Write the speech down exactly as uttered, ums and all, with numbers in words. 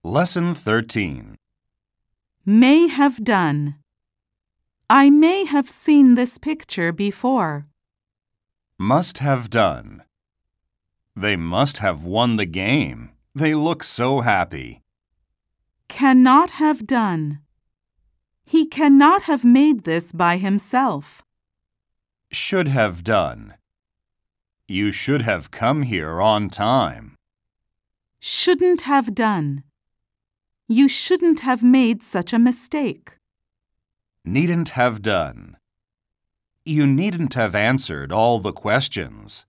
Lesson thirteen. May have done. I may have seen this picture before. Must have done. They must have won the game. They look so happy. Cannot have done. He cannot have made this by himself. Should have done. You should have come here on time. Shouldn't have done. You shouldn't have made such a mistake. Needn't have done. You needn't have answered all the questions.